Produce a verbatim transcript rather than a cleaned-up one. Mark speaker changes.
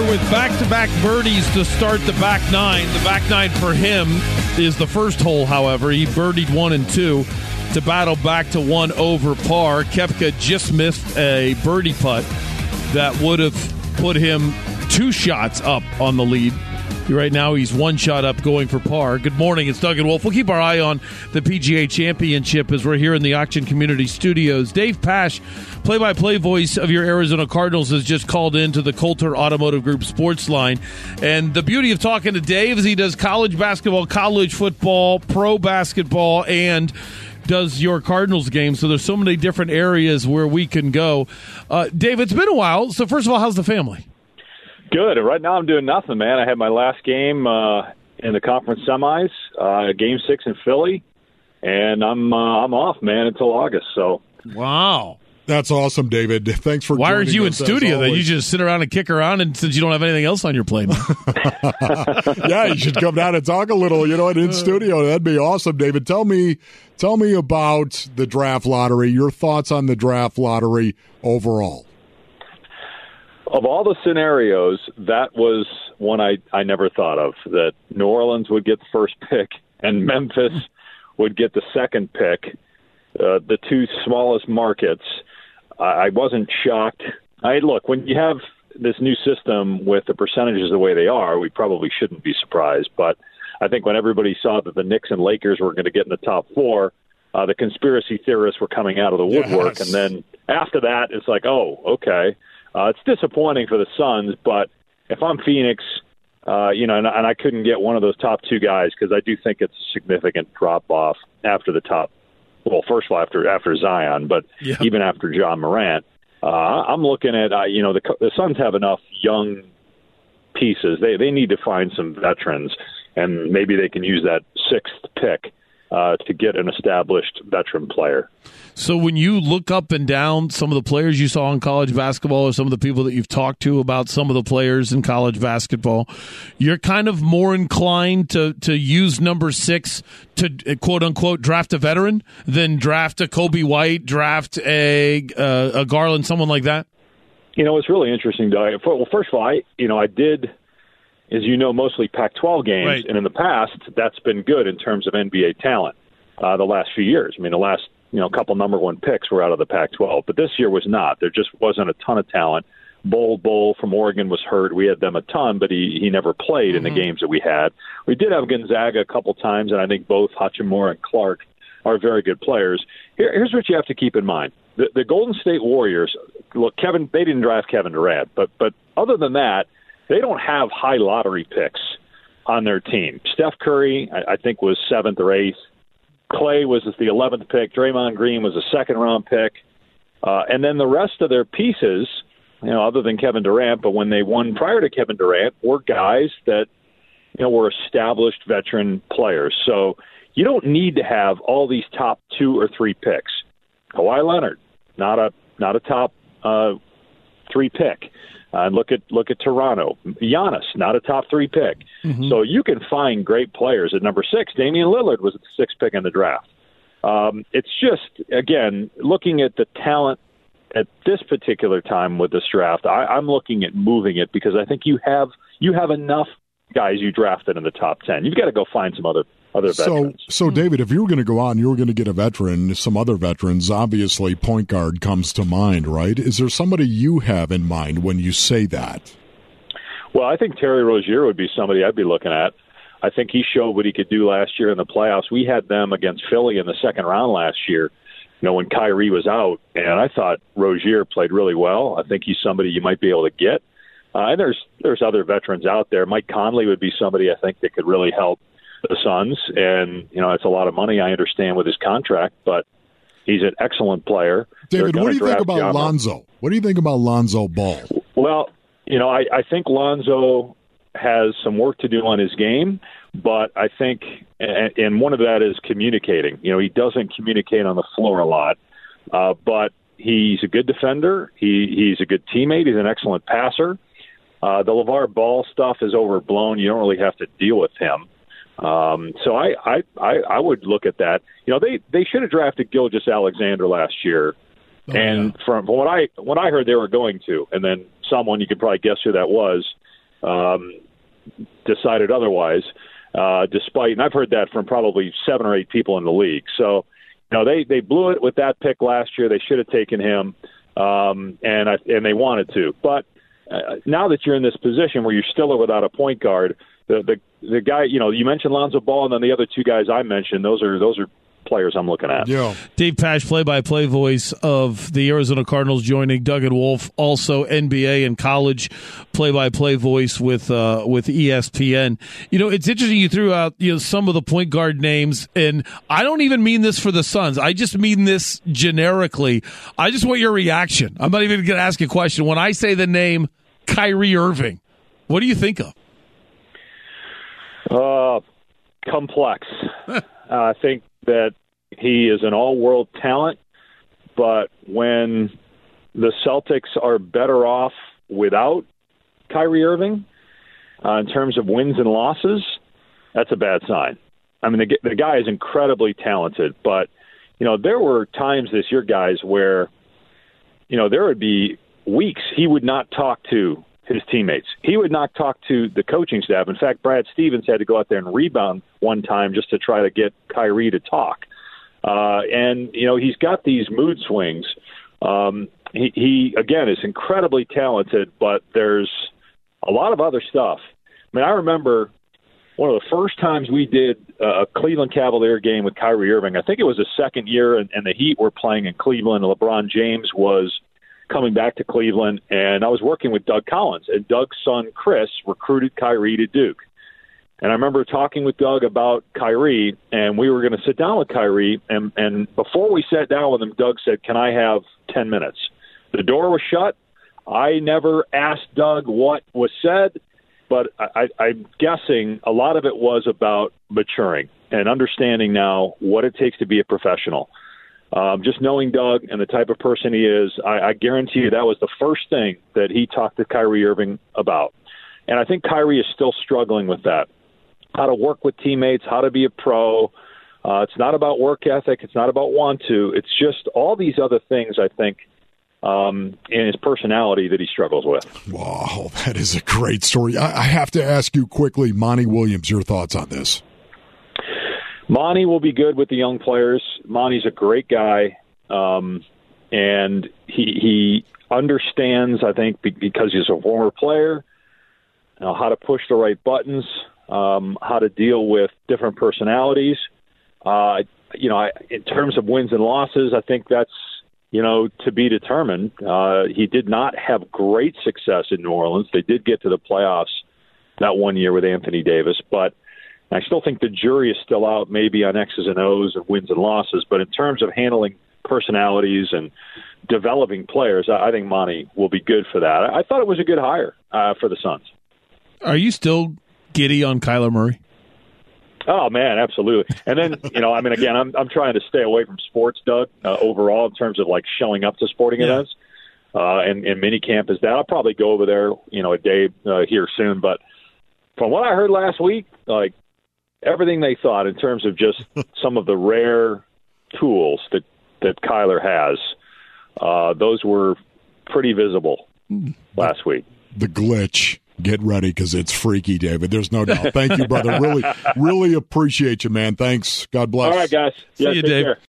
Speaker 1: with back-to-back birdies to start the back nine. The back nine for him is the first hole, however. He birdied one and two to battle back to one over par. Koepka just missed a birdie putt that would have put him two shots up on the lead. Right now, he's one shot up going for par. Good morning, it's Doug and Wolf. We'll keep our eye on the P G A Championship as we're here in the Auction Community Studios. Dave Pasch, play-by-play voice of your Arizona Cardinals, has just called into the Coulter Automotive Group sports line. And the beauty of talking to Dave is he does college basketball, college football, pro basketball, and does your Cardinals game. So there's so many different areas where we can go. Uh, Dave, it's been a while. So first of all, how's the family?
Speaker 2: Good. Right now I'm doing nothing, man. I had my last game uh, in the conference semis, uh, game six in Philly, and I'm uh, I'm off, man, until August. So
Speaker 1: wow.
Speaker 3: That's awesome, David. Thanks for
Speaker 1: Why
Speaker 3: joining
Speaker 1: aren't you in
Speaker 3: us,
Speaker 1: studio then? You just sit around and kick around, and since you don't have anything else on your plate.
Speaker 3: Yeah, you should come down and talk a little, you know, in studio. That'd be awesome, David. Tell me tell me about the draft lottery, your thoughts on the draft lottery overall.
Speaker 2: Of all the scenarios, that was one I, I never thought of, that New Orleans would get the first pick and Memphis would get the second pick, uh, the two smallest markets. I, I wasn't shocked. I Look, when you have this new system with the percentages the way they are, we probably shouldn't be surprised. But I think when everybody saw that the Knicks and Lakers were going to get in the top four, uh, the conspiracy theorists were coming out of the woodwork.
Speaker 3: Yes.
Speaker 2: And then after that, it's like, oh, okay. Uh, it's disappointing for the Suns, but if I'm Phoenix, uh, you know, and, and I couldn't get one of those top two guys because I do think it's a significant drop-off after the top. Well, first of all, after after Zion, but
Speaker 1: yeah.
Speaker 2: even after John Morant, uh, I'm looking at, uh, you know, the, the Suns have enough young pieces. They they need to find some veterans, and maybe they can use that sixth pick uh, to get an established veteran player.
Speaker 1: So when you look up and down some of the players you saw in college basketball or some of the people that you've talked to about some of the players in college basketball, you're kind of more inclined to, to use number six to, quote-unquote, draft a veteran than draft a Kobe White, draft a, uh, a Garland, someone like that?
Speaker 2: You know, it's really interesting, Doug. Well, first of all, I, you know, I did, as you know, mostly Pac twelve games,
Speaker 1: right.
Speaker 2: And in the past, that's been good in terms of N B A talent uh, the last few years. I mean, the last you know, a couple number one picks were out of the Pac twelve, but this year was not. There just wasn't a ton of talent. Bull Bull from Oregon was hurt. We had them a ton, but he, he never played mm-hmm. in the games that we had. We did have Gonzaga a couple times, and I think both Hachimura and Clark are very good players. Here, here's what you have to keep in mind. The, the Golden State Warriors, look, Kevin, they didn't draft Kevin Durant, but but other than that, they don't have high lottery picks on their team. Steph Curry, I, I think, was seventh or eighth. Clay was the eleventh pick. Draymond Green was a second-round pick. Uh, and then the rest of their pieces, you know, other than Kevin Durant, but when they won prior to Kevin Durant, were guys that, you know, were established veteran players. So you don't need to have all these top two or three picks. Kawhi Leonard, not a not a top uh, three pick. Uh, look at look at Toronto. Giannis, not a top three pick. Mm-hmm. So you can find great players at number six. Damian Lillard was the sixth pick in the draft. Um, it's just, again, looking at the talent at this particular time with this draft, I, I'm looking at moving it because I think you have you have enough guys you drafted in the top ten. You've got to go find some other other
Speaker 3: so,
Speaker 2: veterans.
Speaker 3: So, David, if you were going to go on, you were going to get a veteran, some other veterans, obviously point guard comes to mind, right? Is there somebody you have in mind when you say that?
Speaker 2: Well, I think Terry Rozier would be somebody I'd be looking at. I think he showed what he could do last year in the playoffs. We had them against Philly in the second round last year, you know, when Kyrie was out, and I thought Rozier played really well. I think he's somebody you might be able to get. Uh, and there's there's other veterans out there. Mike Conley would be somebody I think that could really help the Suns, and you know it's a lot of money, I understand, with his contract, but he's an excellent player.
Speaker 3: David, what do you think about John Lonzo? What do you think about Lonzo Ball?
Speaker 2: Well, you know, I, I think Lonzo has some work to do on his game, but I think, and, and one of that is communicating. You know, he doesn't communicate on the floor a lot, uh, but he's a good defender. He he's a good teammate. He's an excellent passer. Uh, the LeVar Ball stuff is overblown. You don't really have to deal with him. Um, so I, I, I, I would look at that. You know, they, they should have drafted Gilgeous-Alexander last year. Oh, and yeah. from, from what I what I heard they were going to, and then someone, you could probably guess who that was, um, decided otherwise. Uh, despite, and I've heard that from probably seven or eight people in the league. So, you know, they, they blew it with that pick last year. They should have taken him, um, and I, and they wanted to. But uh, now that you're in this position where you're still without a point guard, the the the guy, you know, you mentioned Lonzo Ball, and then the other two guys I mentioned, those are those are players I'm looking at.
Speaker 3: Yeah.
Speaker 1: Dave Pasch, play-by-play voice of the Arizona Cardinals, joining Doug and Wolf, also N B A and college play-by-play voice with uh, with E S P N. You know, it's interesting you threw out you know some of the point guard names, and I don't even mean this for the Suns. I just mean this generically. I just want your reaction. I'm not even going to ask you a question. When I say the name Kyrie Irving, what do you think of?
Speaker 2: Uh, complex. uh, I think that he is an all-world talent, but when the Celtics are better off without Kyrie Irving uh, in terms of wins and losses, that's a bad sign. I mean, the, the guy is incredibly talented, but, you know, there were times this year, guys, where, you know, there would be weeks he would not talk to his teammates. He would not talk to the coaching staff. In fact, Brad Stevens had to go out there and rebound one time just to try to get Kyrie to talk. Uh, and, you know, he's got these mood swings. Um, he, he, again, is incredibly talented, but there's a lot of other stuff. I mean, I remember one of the first times we did a Cleveland Cavalier game with Kyrie Irving. I think it was the second year, and, and the Heat were playing in Cleveland. LeBron James was coming back to Cleveland, and I was working with Doug Collins, and Doug's son, Chris, recruited Kyrie to Duke. And I remember talking with Doug about Kyrie, and we were going to sit down with Kyrie, and, and before we sat down with him, Doug said, "Can I have ten minutes?" The door was shut. I never asked Doug what was said, but I, I, I'm guessing a lot of it was about maturing and understanding now what it takes to be a professional. Um, just knowing Doug and the type of person he is, I, I guarantee you that was the first thing that he talked to Kyrie Irving about. And I think Kyrie is still struggling with that, how to work with teammates, how to be a pro. Uh, it's not about work ethic. It's not about want to. It's just all these other things, I think, um, in his personality that he struggles with.
Speaker 3: Wow, that is a great story. I, I have to ask you quickly, Monty Williams, your thoughts on this.
Speaker 2: Monty will be good with the young players. Monty's a great guy, um, and he he understands, I think, because he's a former player, you know, how to push the right buttons, um, how to deal with different personalities. Uh, you know, I, in terms of wins and losses, I think that's, you know, to be determined. Uh, he did not have great success in New Orleans. They did get to the playoffs that one year with Anthony Davis, but I still think the jury is still out maybe on X's and O's of wins and losses, but in terms of handling personalities and developing players, I think Monty will be good for that. I thought it was a good hire uh, for the Suns.
Speaker 1: Are you still giddy on Kyler Murray?
Speaker 2: Oh, man, absolutely. And then, you know, I mean, again, I'm I'm trying to stay away from sports, Doug, uh, overall in terms of, like, showing up to sporting yeah. events. Uh, and, and minicamp is that. I'll probably go over there, you know, a day uh, here soon. But from what I heard last week, like, everything they thought in terms of just some of the rare tools that, that Kyler has, uh, those were pretty visible last week.
Speaker 3: The glitch. Get ready because it's freaky, David. There's no doubt. Thank you, brother. Really, really appreciate you, man. Thanks. God bless.
Speaker 2: All right, guys.
Speaker 1: See
Speaker 2: yeah,
Speaker 1: you,
Speaker 2: take
Speaker 1: Dave.
Speaker 2: care.